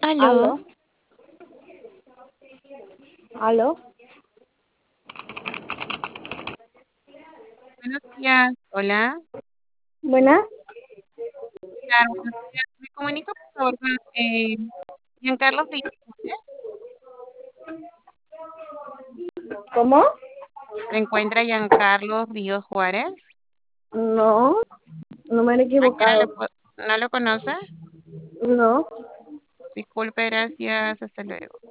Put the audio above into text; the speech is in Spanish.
Aló, Aló, aló, buenos días. Hola. buenas, Claro, buenos días. Me comunico, por favor, con Giancarlo Flores. ¿cómo? ¿Se encuentra Giancarlo Ríos Juárez? No, no me han ¿A qué hora equivocado. no lo conoce? No, Disculpe, gracias. Hasta luego.